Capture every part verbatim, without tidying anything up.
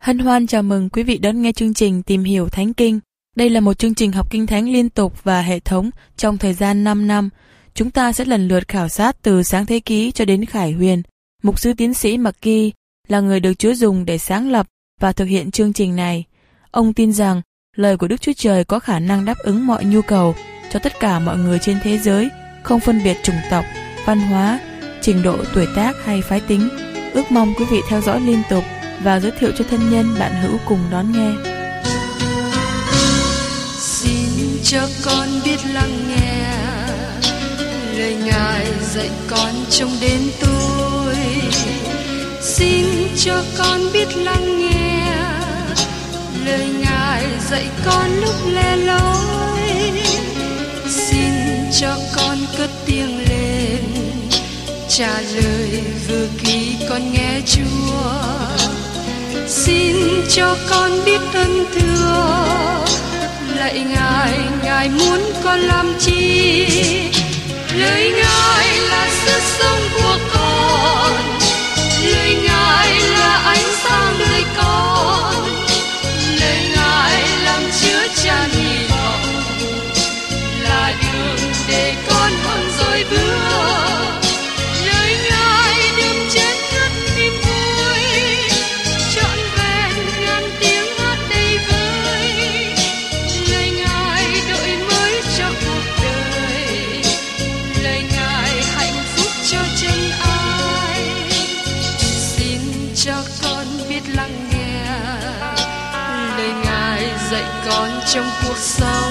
Hân hoan chào mừng quý vị đón nghe chương trình Tìm hiểu Thánh Kinh. Đây là một chương trình học kinh thánh liên tục và hệ thống trong thời gian năm năm. Chúng ta sẽ lần lượt khảo sát từ Sáng Thế Ký cho đến Khải Huyền. Mục sư tiến sĩ McGee là người được Chúa dùng để sáng lập và thực hiện chương trình này. Ông tin rằng lời của Đức Chúa Trời có khả năng đáp ứng mọi nhu cầu cho tất cả mọi người trên thế giới, không phân biệt chủng tộc, văn hóa, trình độ tuổi tác hay phái tính. Ước mong quý vị theo dõi liên tục và giới thiệu cho thân nhân bạn hữu cùng đón nghe. Xin cho con biết lắng nghe lời Ngài dạy con trong đêm tối. Xin cho con biết lắng nghe lời Ngài dạy con lúc lẻ loi. Xin cho con cất tiếng lên trả lời vừa khi con nghe Chúa. Xin cho con biết ơn thưa lạy Ngài, Ngài muốn con làm chi? Lời Ngài là sức sống của con, lời Ngài là ánh sáng đời con, lời Ngài làm chứa chan hy vọng, là đường để con hơn rồi bước. Lời Ngài đừng chết ngất niềm vui, trọn vẹn ngàn tiếng hát đầy vơi. Lời Ngài đổi mới cho cuộc đời, lời Ngài hạnh phúc cho chân ai. Xin cho con biết lắng nghe lời Ngài dạy con trong cuộc sống.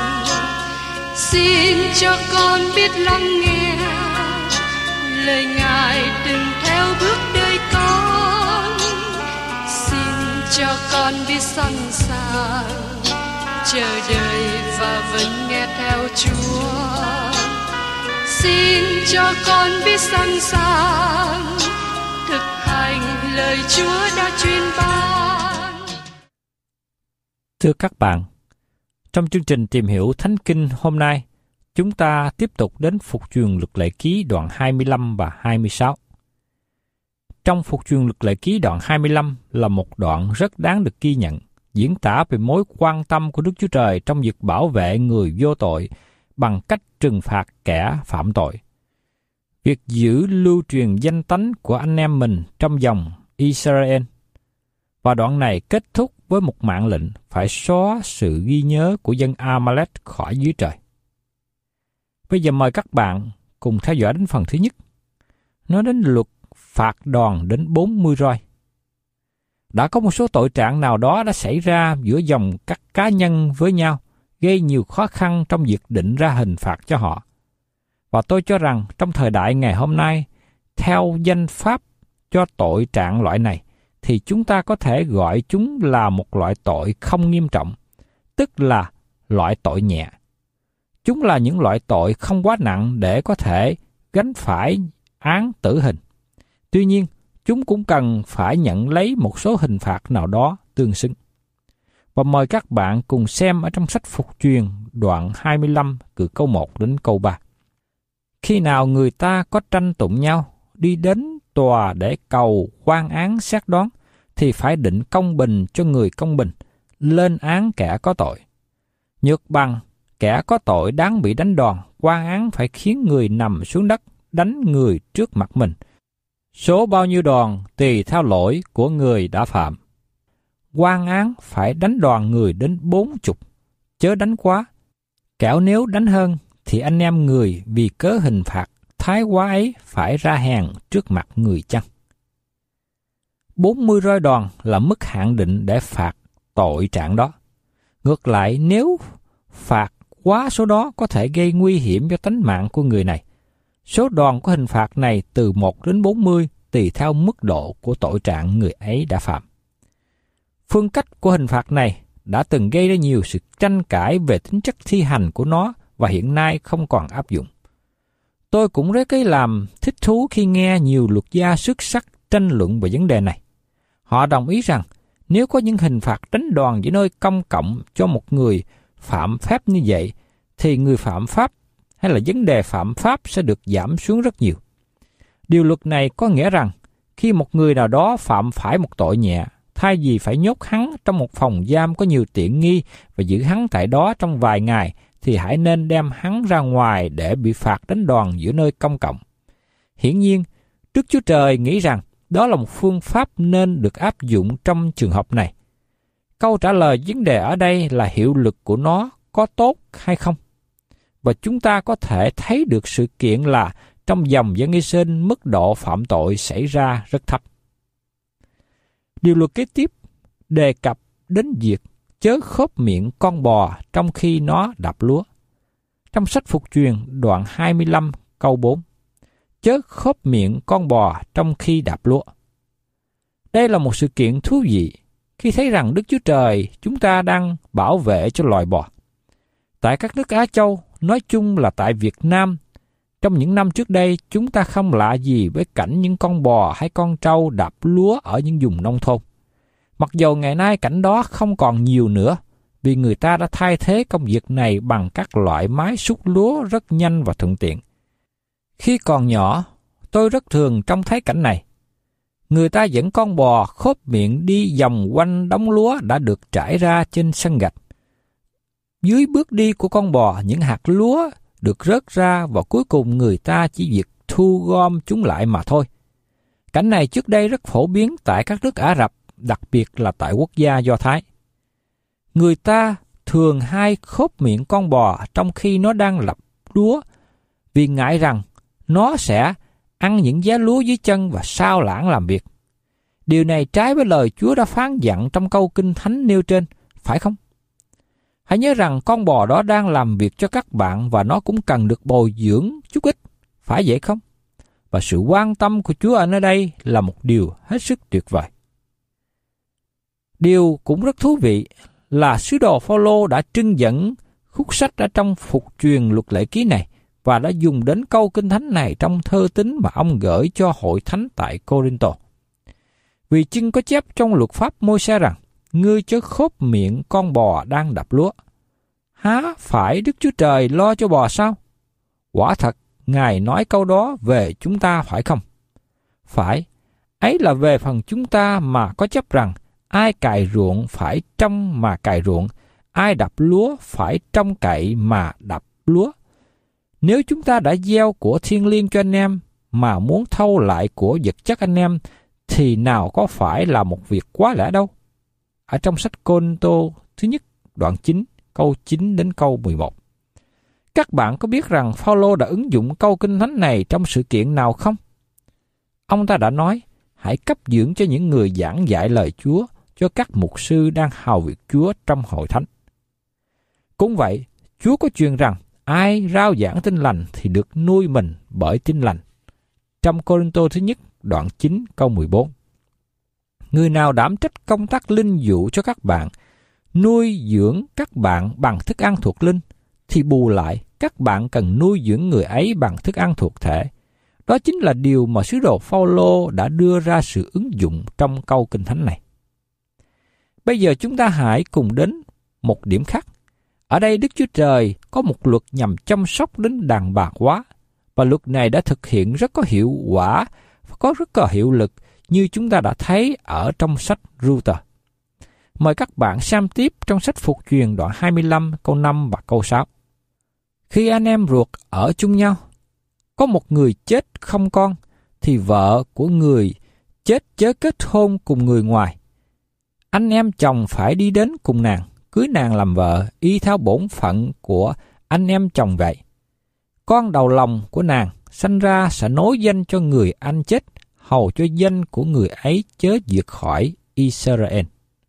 Xin cho con biết lắng nghe lời Ngài từng theo bước đời con. Xin cho con biết sẵn sàng chờ đợi và vẫn nghe theo Chúa. Xin cho con biết sẵn sàng thực hành lời Chúa đã truyền ban. Thưa các bạn, trong chương trình Tìm hiểu Thánh Kinh hôm nay, chúng ta tiếp tục đến Phục truyền Luật Lệ Ký đoạn hai mươi lăm và hai mươi sáu. Trong Phục truyền Luật Lệ Ký đoạn hai mươi lăm là một đoạn rất đáng được ghi nhận, diễn tả về mối quan tâm của Đức Chúa Trời trong việc bảo vệ người vô tội bằng cách trừng phạt kẻ phạm tội. Việc giữ lưu truyền danh tánh của anh em mình trong dòng Israel. Và đoạn này kết thúc với một mạng lệnh phải xóa sự ghi nhớ của dân Amalek khỏi dưới trời. Bây giờ mời các bạn cùng theo dõi đến phần thứ nhất. Nói đến luật phạt đòn đến bốn mươi roi. Đã có một số tội trạng nào đó đã xảy ra giữa dòng các cá nhân với nhau, gây nhiều khó khăn trong việc định ra hình phạt cho họ. Và tôi cho rằng trong thời đại ngày hôm nay, theo danh pháp cho tội trạng loại này, thì chúng ta có thể gọi chúng là một loại tội không nghiêm trọng, tức là loại tội nhẹ. Chúng là những loại tội không quá nặng để có thể gánh phải án tử hình. Tuy nhiên, chúng cũng cần phải nhận lấy một số hình phạt nào đó tương xứng. Và mời các bạn cùng xem ở trong sách Phục truyền đoạn hai mươi lăm từ câu một đến câu ba. Khi nào người ta có tranh tụng nhau, đi đến tòa để cầu quan án xét đoán, thì phải định công bình cho người công bình, lên án kẻ có tội. Nhược bằng kẻ có tội đáng bị đánh đòn, quan án phải khiến người nằm xuống đất, đánh người trước mặt mình. Số bao nhiêu đòn tùy theo lỗi của người đã phạm. Quan án phải đánh đòn người đến bốn chục, chớ đánh quá. Kẻo nếu đánh hơn, thì anh em người vì cớ hình phạt thái quá ấy phải ra hèn trước mặt người chăng. bốn mươi roi đòn là mức hạn định để phạt tội trạng đó. Ngược lại, nếu phạt quá số đó có thể gây nguy hiểm cho tính mạng của người này. Số đòn của hình phạt này từ một đến bốn mươi tùy theo mức độ của tội trạng người ấy đã phạm. Phương cách của hình phạt này đã từng gây ra nhiều sự tranh cãi về tính chất thi hành của nó và hiện nay không còn áp dụng. Tôi cũng rất cái làm thích thú khi nghe nhiều luật gia xuất sắc tranh luận về vấn đề này. Họ đồng ý rằng nếu có những hình phạt đánh đòn ở nơi công cộng cho một người phạm pháp như vậy, thì người phạm pháp hay là vấn đề phạm pháp sẽ được giảm xuống rất nhiều. Điều luật này có nghĩa rằng khi một người nào đó phạm phải một tội nhẹ, thay vì phải nhốt hắn trong một phòng giam có nhiều tiện nghi và giữ hắn tại đó trong vài ngày, thì hãy nên đem hắn ra ngoài để bị phạt đánh đòn giữa nơi công cộng. Hiển nhiên, Đức Chúa Trời nghĩ rằng đó là một phương pháp nên được áp dụng trong trường hợp này. Câu trả lời vấn đề ở đây là hiệu lực của nó có tốt hay không? Và chúng ta có thể thấy được sự kiện là trong dòng dân Israel mức độ phạm tội xảy ra rất thấp. Điều luật kế tiếp đề cập đến việc chớ khốp miệng con bò trong khi nó đạp lúa. Trong sách Phục Truyền đoạn hai mươi lăm câu bốn, chớ khốp miệng con bò trong khi đạp lúa. Đây là một sự kiện thú vị khi thấy rằng Đức Chúa Trời chúng ta đang bảo vệ cho loài bò. Tại các nước Á Châu, nói chung là tại Việt Nam, trong những năm trước đây chúng ta không lạ gì với cảnh những con bò hay con trâu đạp lúa ở những vùng nông thôn. Mặc dầu ngày nay cảnh đó không còn nhiều nữa, vì người ta đã thay thế công việc này bằng các loại máy xúc lúa rất nhanh và thuận tiện. Khi còn nhỏ, tôi rất thường trông thấy cảnh này. Người ta dẫn con bò khốp miệng đi vòng quanh đống lúa đã được trải ra trên sân gạch. Dưới bước đi của con bò, những hạt lúa được rớt ra và cuối cùng người ta chỉ việc thu gom chúng lại mà thôi. Cảnh này trước đây rất phổ biến tại các nước Ả Rập, đặc biệt là tại quốc gia Do Thái. Người ta thường hay khốp miệng con bò trong khi nó đang lập lúa, vì ngại rằng nó sẽ ăn những giá lúa dưới chân và sao lãng làm việc. Điều này trái với lời Chúa đã phán dặn trong câu Kinh Thánh nêu trên, phải không? Hãy nhớ rằng con bò đó đang làm việc cho các bạn và nó cũng cần được bồi dưỡng chút ít, phải vậy không? Và sự quan tâm của Chúa ở nơi đây là một điều hết sức tuyệt vời. Điều cũng rất thú vị là sứ đồ Phao-lô đã trưng dẫn khúc sách ở trong Phục Truyền Luật Lệ Ký này và đã dùng đến câu Kinh Thánh này trong thơ tín mà ông gửi cho hội thánh tại Cô-rinh-tô. Vì chưng có chép trong luật pháp Môi-se rằng, ngươi chớ khốp miệng con bò đang đạp lúa. Há phải Đức Chúa Trời lo cho bò sao? Quả thật, Ngài nói câu đó về chúng ta phải không? Phải, ấy là về phần chúng ta mà có chấp rằng, ai cày ruộng phải trông mà cày ruộng, ai đập lúa phải trông cậy mà đập lúa. Nếu chúng ta đã gieo của thiêng liêng cho anh em, mà muốn thâu lại của vật chất anh em, thì nào có phải là một việc quá lẽ đâu. Ở trong sách Cô-rinh-tô thứ nhất, đoạn chín, câu chín đến câu mười một. Các bạn có biết rằng Phao-lô đã ứng dụng câu Kinh Thánh này trong sự kiện nào không? Ông ta đã nói, hãy cấp dưỡng cho những người giảng dạy lời Chúa, cho các mục sư đang hầu việc Chúa trong hội thánh. Cũng vậy, Chúa có truyền rằng, ai rao giảng tin lành thì được nuôi mình bởi tin lành. Trong Cô-rinh-tô thứ nhất, đoạn chín, câu mười bốn. Người nào đảm trách công tác linh dụ cho các bạn, nuôi dưỡng các bạn bằng thức ăn thuộc linh, thì bù lại các bạn cần nuôi dưỡng người ấy bằng thức ăn thuộc thể. Đó chính là điều mà sứ đồ Phao-lô đã đưa ra sự ứng dụng trong câu Kinh Thánh này. Bây giờ chúng ta hãy cùng đến một điểm khác. Ở đây Đức Chúa Trời có một luật nhằm chăm sóc đến đàn bà quá, và luật này đã thực hiện rất có hiệu quả và có rất có hiệu lực như chúng ta đã thấy ở trong sách Ru-tờ. Mời các bạn xem tiếp trong sách Phục Truyền đoạn hai mươi lăm câu năm và câu sáu. Khi anh em ruột ở chung nhau, có một người chết không con, thì vợ của người chết chớ kết hôn cùng người ngoài. Anh em chồng phải đi đến cùng nàng, cưới nàng làm vợ, y theo bổn phận của anh em chồng vậy. Con đầu lòng của nàng sanh ra sẽ nối danh cho người anh chết, hầu cho danh của người ấy chớ diệt khỏi Israel.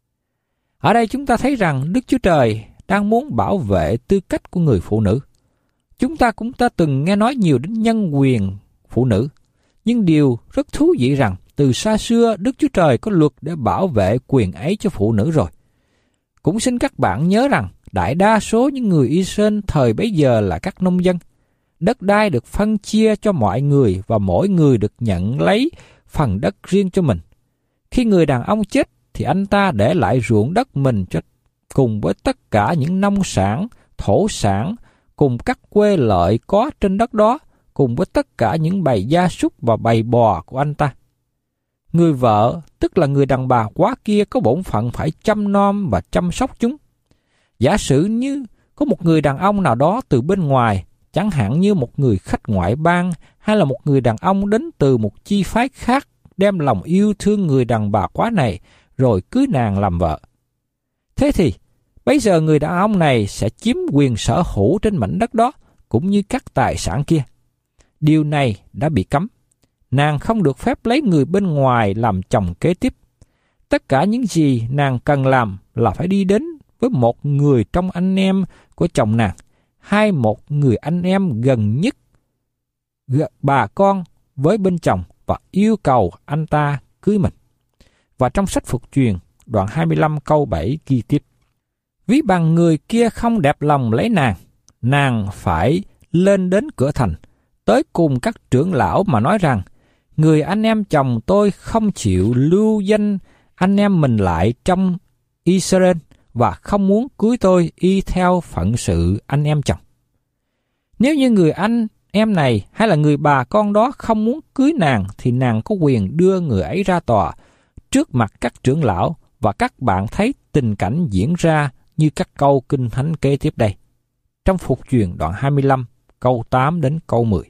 Ở đây chúng ta thấy rằng Đức Chúa Trời đang muốn bảo vệ tư cách của người phụ nữ. Chúng ta cũng đã từng nghe nói nhiều đến nhân quyền phụ nữ, nhưng điều rất thú vị rằng từ xa xưa Đức Chúa Trời có luật để bảo vệ quyền ấy cho phụ nữ rồi. Cũng xin các bạn nhớ rằng đại đa số những người Israel thời bấy giờ là các nông dân. Đất đai được phân chia cho mọi người và mỗi người được nhận lấy phần đất riêng cho mình. Khi người đàn ông chết thì anh ta để lại ruộng đất mình cho cùng với tất cả những nông sản, thổ sản, cùng các quê lợi có trên đất đó, cùng với tất cả những bầy gia súc và bầy bò của anh ta. Người vợ, tức là người đàn bà quá kia, có bổn phận phải chăm nom và chăm sóc chúng. Giả sử như có một người đàn ông nào đó từ bên ngoài, chẳng hạn như một người khách ngoại bang hay là một người đàn ông đến từ một chi phái khác, đem lòng yêu thương người đàn bà quá này rồi cưới nàng làm vợ. Thế thì, bây giờ người đàn ông này sẽ chiếm quyền sở hữu trên mảnh đất đó, cũng như các tài sản kia. Điều này đã bị cấm. Nàng không được phép lấy người bên ngoài làm chồng kế tiếp. Tất cả những gì nàng cần làm là phải đi đến với một người trong anh em của chồng nàng, hay một người anh em gần nhất bà con với bên chồng, và yêu cầu anh ta cưới mình. Và trong sách Phục Truyền, đoạn hai mươi lăm câu bảy ghi tiếp: Ví bằng người kia không đẹp lòng lấy nàng, nàng phải lên đến cửa thành, tới cùng các trưởng lão mà nói rằng, người anh em chồng tôi không chịu lưu danh anh em mình lại trong Israel và không muốn cưới tôi y theo phận sự anh em chồng. Nếu như người anh em này hay là người bà con đó không muốn cưới nàng, thì nàng có quyền đưa người ấy ra tòa trước mặt các trưởng lão, và các bạn thấy tình cảnh diễn ra như các câu kinh thánh kế tiếp đây. Trong Phục Truyền đoạn hai mươi lăm, câu tám đến câu mười.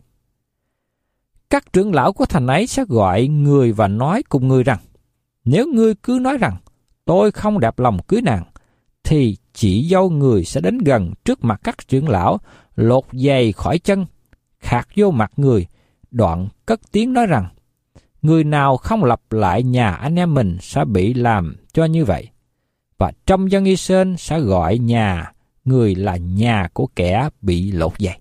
Các trưởng lão của thành ấy sẽ gọi người và nói cùng người rằng, nếu ngươi cứ nói rằng, tôi không đẹp lòng cưới nàng, thì chị dâu người sẽ đến gần trước mặt các trưởng lão, lột giày khỏi chân, khạc vô mặt người, đoạn cất tiếng nói rằng, người nào không lập lại nhà anh em mình sẽ bị làm cho như vậy. Và trong dân Israel sẽ gọi nhà người là nhà của kẻ bị lột giày.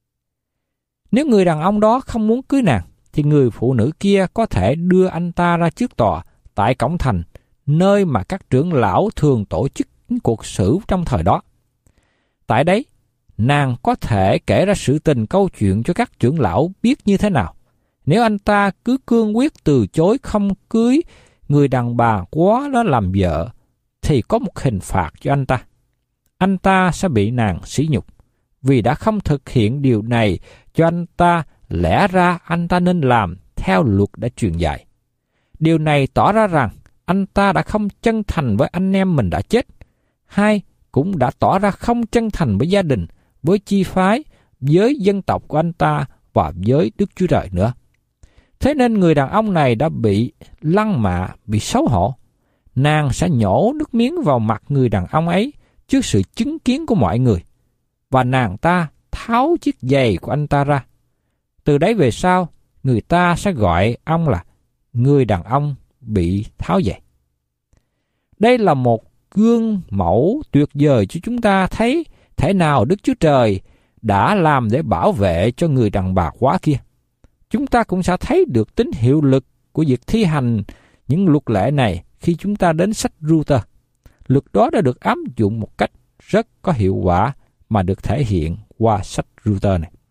Nếu người đàn ông đó không muốn cưới nàng, thì người phụ nữ kia có thể đưa anh ta ra trước tòa tại cổng thành, nơi mà các trưởng lão thường tổ chức cuộc xử trong thời đó. Tại đấy, nàng có thể kể ra sự tình câu chuyện cho các trưởng lão biết như thế nào. Nếu anh ta cứ cương quyết từ chối không cưới người đàn bà quá đó làm vợ, thì có một hình phạt cho anh ta. Anh ta sẽ bị nàng sỉ nhục, vì đã không thực hiện điều này cho anh ta. Lẽ ra anh ta nên làm theo luật đã truyền dạy. Điều này tỏ ra rằng anh ta đã không chân thành với anh em mình đã chết, hay cũng đã tỏ ra không chân thành với gia đình, với chi phái, với dân tộc của anh ta và với Đức Chúa Trời nữa. Thế nên người đàn ông này đã bị lăng mạ, bị xấu hổ. Nàng sẽ nhổ nước miếng vào mặt người đàn ông ấy trước sự chứng kiến của mọi người, và nàng ta tháo chiếc giày của anh ta ra. Từ đấy về sau, người ta sẽ gọi ông là người đàn ông bị tháo giày. Đây là một gương mẫu tuyệt vời cho chúng ta thấy thể nào Đức Chúa Trời đã làm để bảo vệ cho người đàn bà quá kia. Chúng ta cũng sẽ thấy được tính hiệu lực của việc thi hành những luật lệ này khi chúng ta đến sách Ruther. Luật đó đã được áp dụng một cách rất có hiệu quả mà được thể hiện qua sách Ruther này.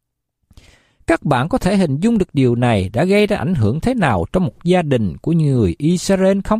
Các bạn có thể hình dung được điều này đã gây ra ảnh hưởng thế nào trong một gia đình của người Israel không?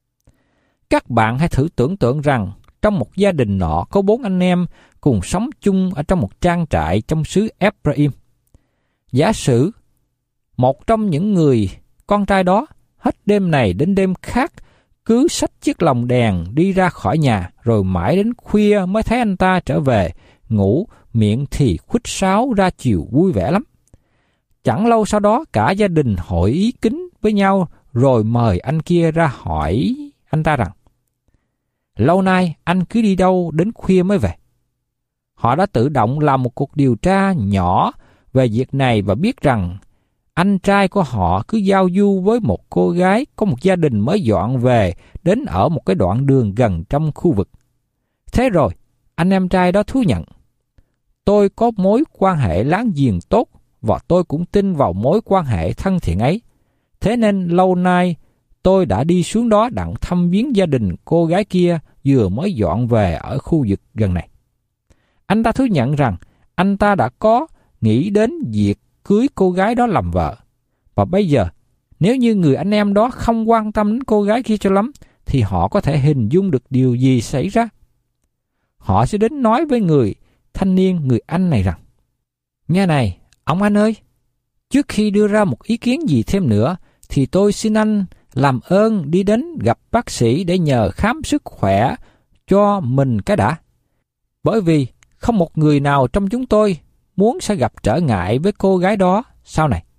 Các bạn hãy thử tưởng tượng rằng trong một gia đình nọ có bốn anh em cùng sống chung ở trong một trang trại trong xứ Ephraim. Giả sử một trong những người con trai đó hết đêm này đến đêm khác cứ xách chiếc lồng đèn đi ra khỏi nhà, rồi mãi đến khuya mới thấy anh ta trở về, ngủ, miệng thì khuếch sáo ra chiều vui vẻ lắm. Chẳng lâu sau đó cả gia đình hội ý kính với nhau, rồi mời anh kia ra hỏi anh ta rằng, lâu nay anh cứ đi đâu đến khuya mới về? Họ đã tự động làm một cuộc điều tra nhỏ về việc này và biết rằng anh trai của họ cứ giao du với một cô gái có một gia đình mới dọn về đến ở một cái đoạn đường gần trong khu vực. Thế rồi, anh em trai đó thú nhận, tôi có mối quan hệ láng giềng tốt và tôi cũng tin vào mối quan hệ thân thiện ấy. Thế nên lâu nay tôi đã đi xuống đó đặng thăm viếng gia đình cô gái kia vừa mới dọn về ở khu vực gần này. Anh ta thú nhận rằng anh ta đã có nghĩ đến việc cưới cô gái đó làm vợ. Và bây giờ, nếu như người anh em đó không quan tâm đến cô gái kia cho lắm, thì họ có thể hình dung được điều gì xảy ra. Họ sẽ đến nói với người thanh niên, người anh này rằng, nghe này, ông anh ơi, trước khi đưa ra một ý kiến gì thêm nữa, thì tôi xin anh làm ơn đi đến gặp bác sĩ để nhờ khám sức khỏe cho mình cái đã. Bởi vì không một người nào trong chúng tôi muốn sẽ gặp trở ngại với cô gái đó sau này.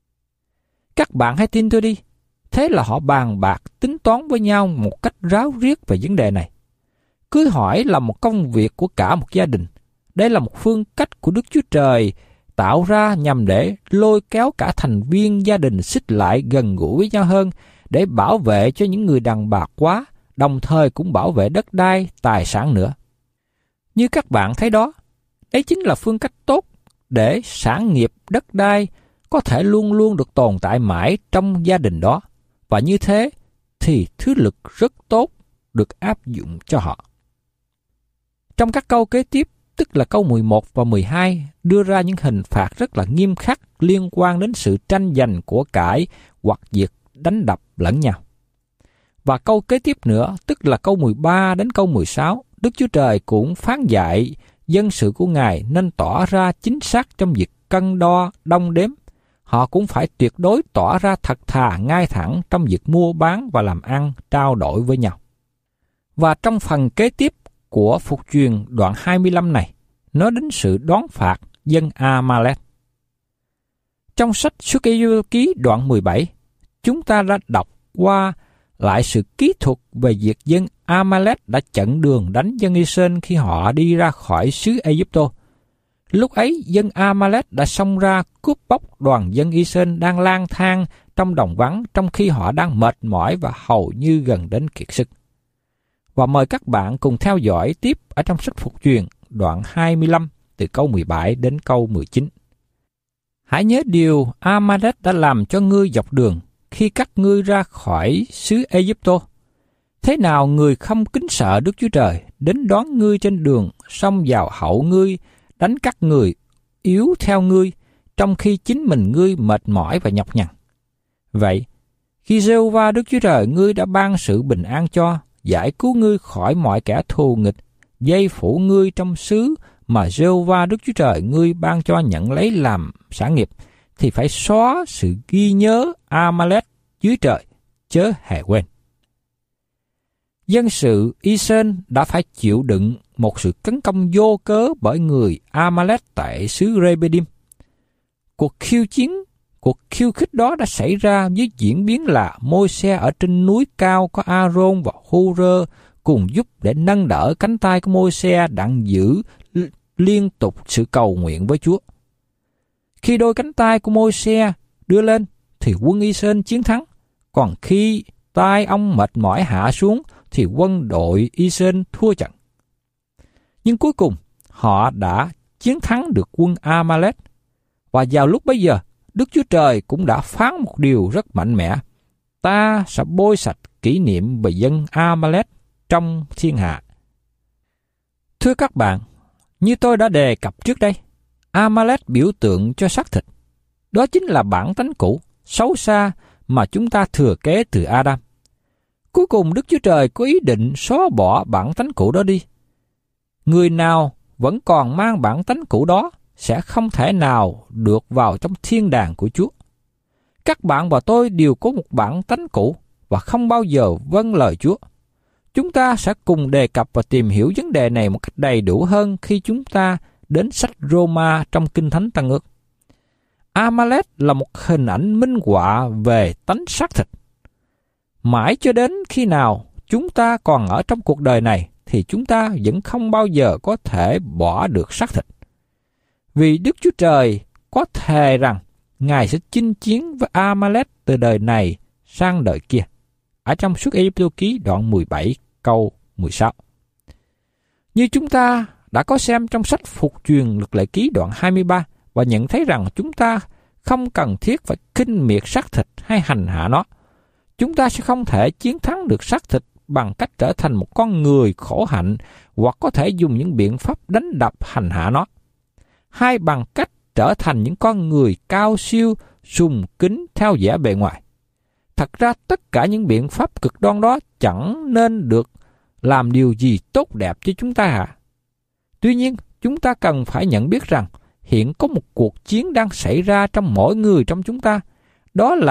Các bạn hãy tin tôi đi. Thế là họ bàn bạc tính toán với nhau một cách ráo riết về vấn đề này. Cưới hỏi là một công việc của cả một gia đình. Đây là một phương cách của Đức Chúa Trời tạo ra nhằm để lôi kéo cả thành viên gia đình xích lại gần gũi với nhau hơn, để bảo vệ cho những người đàn bà quá, đồng thời cũng bảo vệ đất đai, tài sản nữa. Như các bạn thấy đó, đấy chính là phương cách tốt để sản nghiệp đất đai có thể luôn luôn được tồn tại mãi trong gia đình đó. Và như thế thì thứ lực rất tốt được áp dụng cho họ. Trong các câu kế tiếp, tức là câu mười một và mười hai, đưa ra những hình phạt rất là nghiêm khắc liên quan đến sự tranh giành của cải hoặc việc đánh đập lẫn nhau. Và câu kế tiếp nữa, tức là câu mười ba đến câu mười sáu, Đức Chúa Trời cũng phán dạy dân sự của Ngài nên tỏ ra chính xác trong việc cân đo, đong đếm. Họ cũng phải tuyệt đối tỏ ra thật thà, ngay thẳng trong việc mua bán và làm ăn, trao đổi với nhau. Và trong phần kế tiếp của Phục Truyền đoạn hai mươi lăm này, nói đến sự đoán phạt dân A-ma-lét. Trong sách Xuất Ê-giô-bê ký đoạn mười bảy, chúng ta đã đọc qua lại sự kỹ thuật về việc dân A-ma-lét đã chặn đường đánh dân I-sên khi họ đi ra khỏi xứ Ê-díp-tô. Lúc ấy, dân A-ma-lét đã xông ra cướp bóc đoàn dân I-sên đang lang thang trong đồng vắng, trong khi họ đang mệt mỏi và hầu như gần đến kiệt sức. Và mời các bạn cùng theo dõi tiếp ở trong sách Phục Truyền đoạn hai mươi lăm từ câu mười bảy đến câu mười chín. Hãy nhớ điều A-ma-lét đã làm cho ngươi dọc đường khi các ngươi ra khỏi xứ Ê-díp-tô. Thế nào người không kính sợ Đức Chúa Trời đến đón ngươi trên đường, xông vào hậu ngươi, đánh các người yếu theo ngươi, trong khi chính mình ngươi mệt mỏi và nhọc nhằn. Vậy, khi Giê-hô-va Đức Chúa Trời ngươi đã ban sự bình an cho, giải cứu ngươi khỏi mọi kẻ thù nghịch, dây phủ ngươi trong xứ mà Giê-hô-va Đức Chúa Trời ngươi ban cho nhận lấy làm sản nghiệp, thì phải xóa sự ghi nhớ A-ma-lét dưới trời, chớ hề quên. Dân sự I-sên đã phải chịu đựng một sự tấn công vô cớ bởi người A-ma-lét tại xứ Rê-bê-đim. Cuộc khiêu chiến, cuộc khiêu khích đó đã xảy ra với diễn biến là Môi-se ở trên núi cao có A-rôn và Hô-rơ cùng giúp để nâng đỡ cánh tay của Môi-se đang giữ liên tục sự cầu nguyện với Chúa. Khi đôi cánh tay của Môi-se đưa lên thì quân I-sên chiến thắng, còn khi tay ông mệt mỏi hạ xuống thì quân đội I-sên thua trận. Nhưng cuối cùng họ đã chiến thắng được quân A-ma-lét. Và vào lúc bấy giờ, Đức Chúa Trời cũng đã phán một điều rất mạnh mẽ: ta sẽ bôi sạch kỷ niệm về dân A-ma-lét trong thiên hạ. Thưa các bạn, như tôi đã đề cập trước đây, A-ma-lét biểu tượng cho xác thịt. Đó chính là bản tánh cũ, xấu xa mà chúng ta thừa kế từ Adam. Cuối cùng Đức Chúa Trời có ý định xóa bỏ bản tánh cũ đó đi. Người nào vẫn còn mang bản tánh cũ đó sẽ không thể nào được vào trong thiên đàng của Chúa. Các bạn và tôi đều có một bản tánh cũ và không bao giờ vâng lời Chúa. Chúng ta sẽ cùng đề cập và tìm hiểu vấn đề này một cách đầy đủ hơn khi chúng ta đến sách Roma trong Kinh Thánh Tân Ước. A-ma-lét là một hình ảnh minh họa về tánh xác thịt. Mãi cho đến khi nào chúng ta còn ở trong cuộc đời này thì chúng ta vẫn không bao giờ có thể bỏ được xác thịt. Vì Đức Chúa Trời có thề rằng Ngài sẽ chinh chiến với A-ma-lét từ đời này sang đời kia. Ở trong Xuất Ê-díp-tô ký đoạn mười bảy câu mười sáu. Như chúng ta đã có xem trong sách Phục Truyền Luật Lệ Ký đoạn hai mươi ba và nhận thấy rằng chúng ta không cần thiết phải khinh miệt xác thịt hay hành hạ nó. Chúng ta sẽ không thể chiến thắng được xác thịt bằng cách trở thành một con người khổ hạnh hoặc có thể dùng những biện pháp đánh đập hành hạ nó, hay bằng cách trở thành những con người cao siêu, sùng kính theo vẻ bề ngoài. Thật ra tất cả những biện pháp cực đoan đó chẳng nên được làm điều gì tốt đẹp cho chúng ta hả? Tuy nhiên, chúng ta cần phải nhận biết rằng hiện có một cuộc chiến đang xảy ra trong mỗi người trong chúng ta. Đó là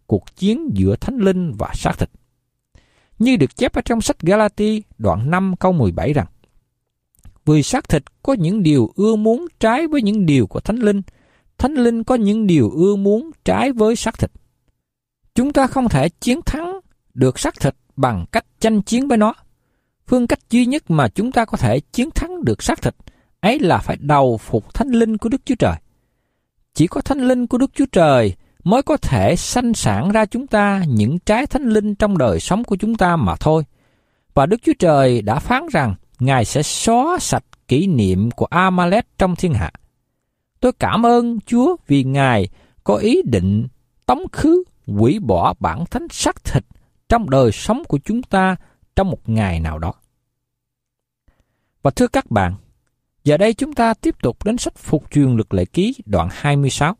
cuộc chiến giữa thánh linh và xác thịt. Như được chép ở trong sách Galati đoạn năm câu mười bảy rằng, vì xác thịt có những điều ưa muốn trái với những điều của thánh linh, thánh linh có những điều ưa muốn trái với xác thịt. Chúng ta không thể chiến thắng được xác thịt bằng cách tranh chiến với nó. Phương cách duy nhất mà chúng ta có thể chiến thắng được xác thịt ấy là phải đầu phục thánh linh của Đức Chúa Trời. Chỉ có thánh linh của Đức Chúa Trời mới có thể sanh sản ra chúng ta những trái thánh linh trong đời sống của chúng ta mà thôi. Và Đức Chúa Trời đã phán rằng Ngài sẽ xóa sạch kỷ niệm của A-ma-lét trong thiên hạ. Tôi cảm ơn Chúa vì Ngài có ý định tống khứ, hủy bỏ bản thánh xác thịt trong đời sống của chúng ta trong một ngày nào đó. Và thưa các bạn, giờ đây chúng ta tiếp tục đến sách Phục Truyền Luật Lệ Ký đoạn hai mươi sáu.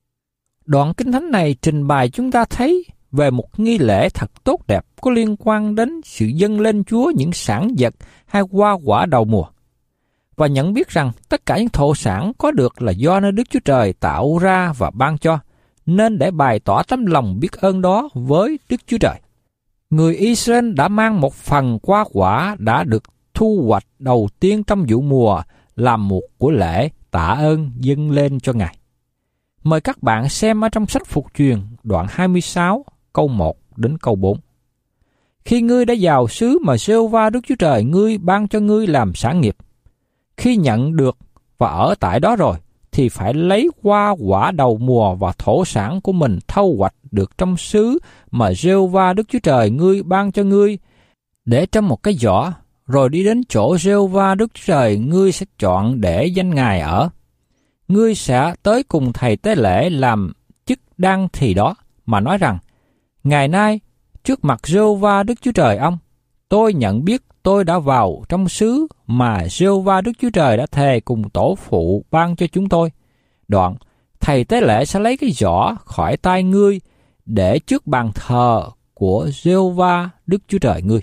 Đoạn Kinh Thánh này trình bày chúng ta thấy về một nghi lễ thật tốt đẹp có liên quan đến sự dâng lên Chúa những sản vật hay hoa quả đầu mùa. Và nhận biết rằng tất cả những thổ sản có được là do nơi Đức Chúa Trời tạo ra và ban cho, nên để bày tỏ tấm lòng biết ơn đó với Đức Chúa Trời. Người Israel đã mang một phần hoa quả đã được thu hoạch đầu tiên trong vụ mùa làm một của lễ tạ ơn dâng lên cho Ngài. Mời các bạn xem ở trong sách Phục Truyền đoạn hai mươi sáu câu một đến câu bốn. Khi ngươi đã vào xứ mà Giê-hô-va Đức Chúa Trời ngươi ban cho ngươi làm sản nghiệp, khi nhận được và ở tại đó rồi, thì phải lấy hoa quả đầu mùa và thổ sản của mình thâu hoạch được trong xứ mà Giê-hô-va Đức Chúa Trời ngươi ban cho ngươi, để trong một cái giỏ, rồi đi đến chỗ Giê-hô-va Đức Chúa Trời ngươi sẽ chọn để danh Ngài ở. Ngươi sẽ tới cùng thầy tế lễ làm chức đang thì đó, mà nói rằng, ngày nay, trước mặt Giê-hô-va Đức Chúa Trời ông, tôi nhận biết tôi đã vào trong xứ mà Giê-hô-va Đức Chúa Trời đã thề cùng tổ phụ ban cho chúng tôi. Đoạn, thầy tế lễ sẽ lấy cái giỏ khỏi tay ngươi để trước bàn thờ của Giê-hô-va Đức Chúa Trời ngươi.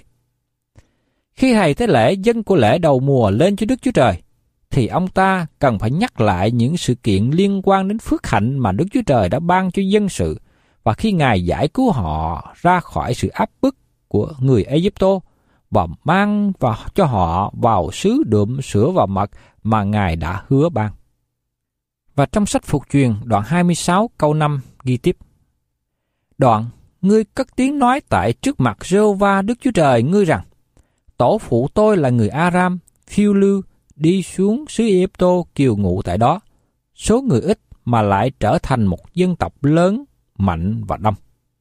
Khi thầy tế lễ dâng của lễ đầu mùa lên cho Đức Chúa Trời, thì ông ta cần phải nhắc lại những sự kiện liên quan đến phước hạnh mà Đức Chúa Trời đã ban cho dân sự, và khi Ngài giải cứu họ ra khỏi sự áp bức của người Ê-díp-tô và mang vào cho họ vào xứ đượm sữa và mật mà Ngài đã hứa ban. Và trong sách Phục Truyền đoạn hai mươi sáu câu năm ghi tiếp: Đoạn, ngươi cất tiếng nói tại trước mặt Giê-hô-va Đức Chúa Trời ngươi rằng, tổ phụ tôi là người Aram, phiêu lưu, đi xuống xứ Ê-díp-tô kiều ngụ tại đó, số người ít mà lại trở thành một dân tộc lớn, mạnh và đông.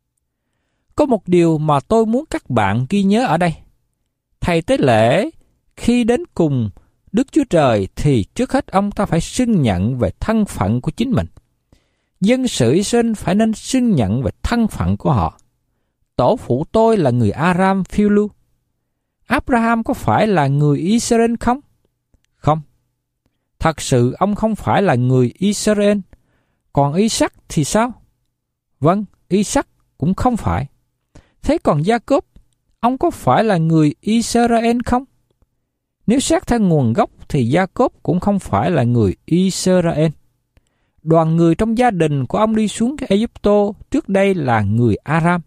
Có một điều mà tôi muốn các bạn ghi nhớ ở đây. Thầy tế lễ khi đến cùng Đức Chúa Trời thì trước hết ông ta phải xưng nhận về thân phận của chính mình. Dân sự Israel phải nên xưng nhận về thân phận của họ. Tổ phụ tôi là người Aram phiêu lưu. Abraham có phải là người Israel không? Không. Thật sự ông không phải là người Israel. Còn Isaac thì sao? Vâng, Isaac cũng không phải. Thế còn Gia-cốp, ông có phải là người Israel không? Nếu xét theo nguồn gốc thì Gia-cốp cũng không phải là người Israel. Đoàn người trong gia đình của ông đi xuống cái Ê-díp-tô trước đây là người Aram.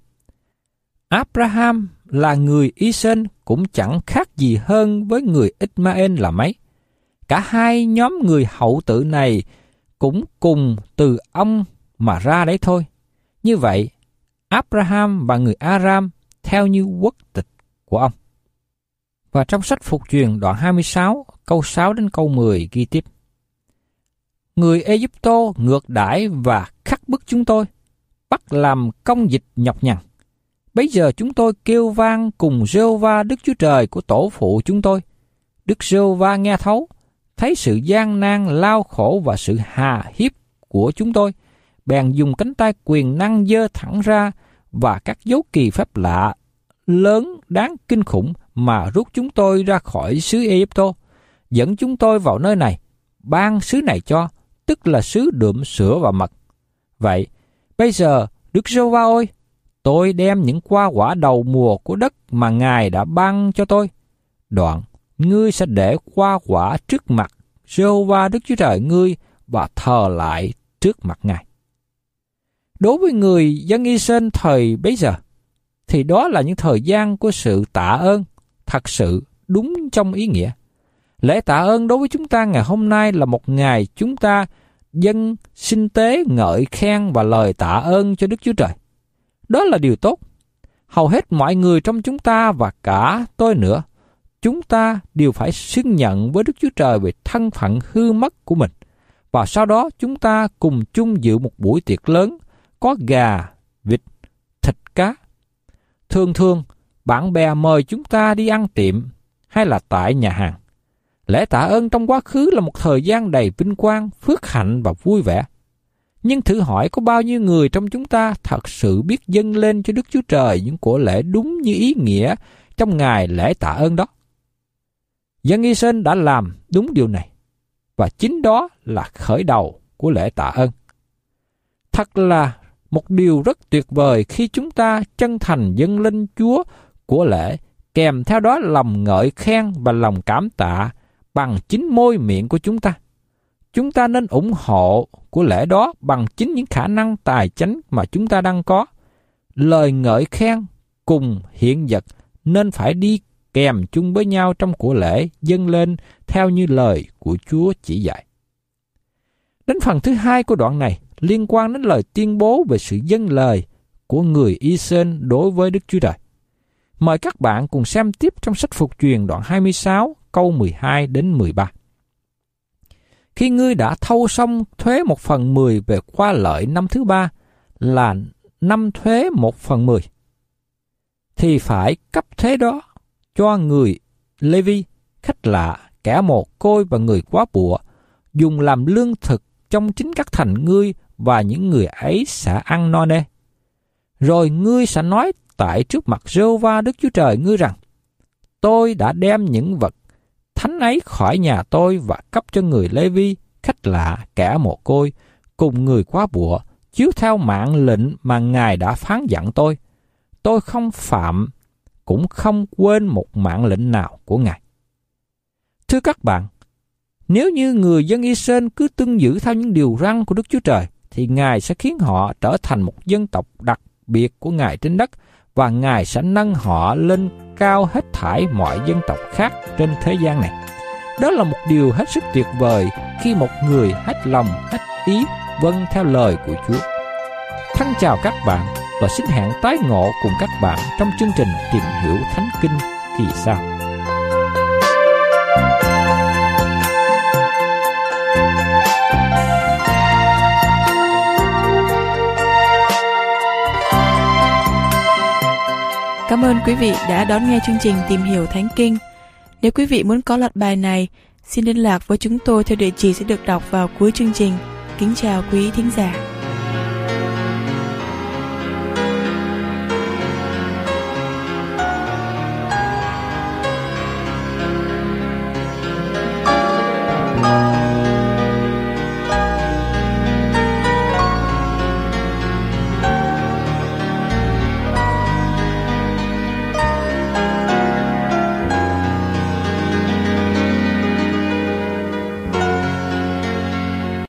Abraham là người Israel cũng chẳng khác gì hơn với người Ishmael là mấy. Cả hai nhóm người hậu tự này cũng cùng từ ông mà ra đấy thôi. Như vậy, Abraham và người Aram theo như quốc tịch của ông. Và trong sách Phục Truyền đoạn hai mươi sáu, câu sáu đến câu mười ghi tiếp: Người Ê-díp-tô ngược đãi và khắc bức chúng tôi, bắt làm công dịch nhọc nhằn. Bây giờ chúng tôi kêu vang cùng Giê-hô-va Đức Chúa Trời của tổ phụ chúng tôi. Đức Giê-hô-va nghe thấu, thấy sự gian nan, lao khổ và sự hà hiếp của chúng tôi, bèn dùng cánh tay quyền năng giơ thẳng ra và các dấu kỳ phép lạ lớn đáng kinh khủng mà rút chúng tôi ra khỏi xứ Ê-díp-tô, dẫn chúng tôi vào nơi này, ban xứ này cho, tức là xứ đượm sữa và mật. Vậy, bây giờ, Đức Giê-hô-va ơi, tôi đem những hoa quả đầu mùa của đất mà Ngài đã ban cho tôi. Đoạn, ngươi sẽ để hoa quả trước mặt Giê-hô-va Đức Chúa Trời ngươi và thờ lại trước mặt Ngài. Đối với người dân Israel thời bấy giờ, thì đó là những thời gian của sự tạ ơn, thật sự đúng trong ý nghĩa. Lễ tạ ơn đối với chúng ta ngày hôm nay là một ngày chúng ta dâng sinh tế, ngợi khen và lời tạ ơn cho Đức Chúa Trời. Đó là điều tốt. Hầu hết mọi người trong chúng ta và cả tôi nữa, chúng ta đều phải xưng nhận với Đức Chúa Trời về thân phận hư mất của mình. Và sau đó chúng ta cùng chung dự một buổi tiệc lớn, có gà, vịt, thịt cá. Thường thường, bạn bè mời chúng ta đi ăn tiệm hay là tại nhà hàng. Lễ tạ ơn trong quá khứ là một thời gian đầy vinh quang, phước hạnh và vui vẻ. Nhưng thử hỏi có bao nhiêu người trong chúng ta thật sự biết dâng lên cho Đức Chúa Trời những của lễ đúng như ý nghĩa trong ngày lễ tạ ơn đó? Dân Israel đã làm đúng điều này, và chính đó là khởi đầu của lễ tạ ơn. Thật là một điều rất tuyệt vời khi chúng ta chân thành dâng lên Chúa của lễ, kèm theo đó lòng ngợi khen và lòng cảm tạ bằng chính môi miệng của chúng ta. Chúng ta nên ủng hộ của lễ đó bằng chính những khả năng tài chánh mà chúng ta đang có. Lời ngợi khen cùng hiện vật nên phải đi kèm chung với nhau trong của lễ dâng lên theo như lời của Chúa chỉ dạy. Đến phần thứ hai của đoạn này liên quan đến lời tuyên bố về sự dâng lời của người Israel đối với Đức Chúa Trời. Mời các bạn cùng xem tiếp trong sách Phục Truyền đoạn hai mươi sáu câu mười hai đến mười ba. Khi ngươi đã thâu xong thuế một phần mười về khoa lợi năm thứ ba là năm thuế một phần mười, thì phải cấp thuế đó cho người Lê-vi, khách lạ, kẻ mồ côi và người quá bụa, dùng làm lương thực trong chính các thành ngươi, và những người ấy sẽ ăn no nê. Rồi ngươi sẽ nói tại trước mặt Giê-hô-va Đức Chúa Trời ngươi rằng: tôi đã đem những vật thánh ấy khỏi nhà tôi và cấp cho người Lê-vi, khách lạ, kẻ mồ côi, cùng người quá bụa, chiếu theo mạng lệnh mà Ngài đã phán dặn tôi. Tôi không phạm, cũng không quên một mạng lệnh nào của Ngài. Thưa các bạn, nếu như người dân Israel cứ tuân giữ theo những điều răn của Đức Chúa Trời, thì Ngài sẽ khiến họ trở thành một dân tộc đặc biệt của Ngài trên đất, và Ngài sẽ nâng họ lên cao hết thảy mọi dân tộc khác trên thế gian này. Đó là một điều hết sức tuyệt vời khi một người hết lòng, hết ý vâng theo lời của Chúa. Thân chào các bạn và xin hẹn tái ngộ cùng các bạn trong chương trình Tìm Hiểu Thánh Kinh kỳ sau. Cảm ơn quý vị đã đón nghe chương trình Tìm Hiểu Thánh Kinh. Nếu quý vị muốn có loạt bài này, xin liên lạc với chúng tôi theo địa chỉ sẽ được đọc vào cuối chương trình. Kính chào quý thính giả.